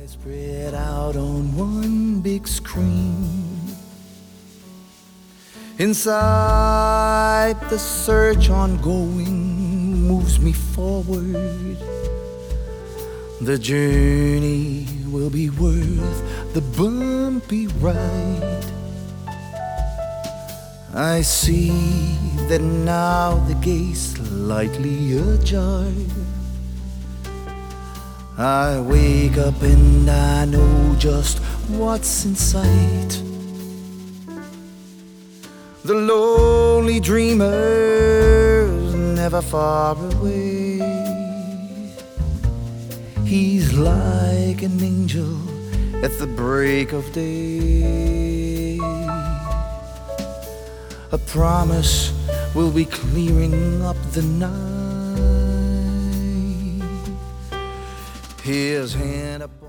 Spread out on one big screen. Inside, the search ongoing moves me forward. The journey will be worth the bumpy ride. I see that now the gate's slightly ajar. I wake up and I know just what's in sight. The lonely dreamer's never far away. He's like an angel at the break of day. A promise will be clearing up the night. His hand up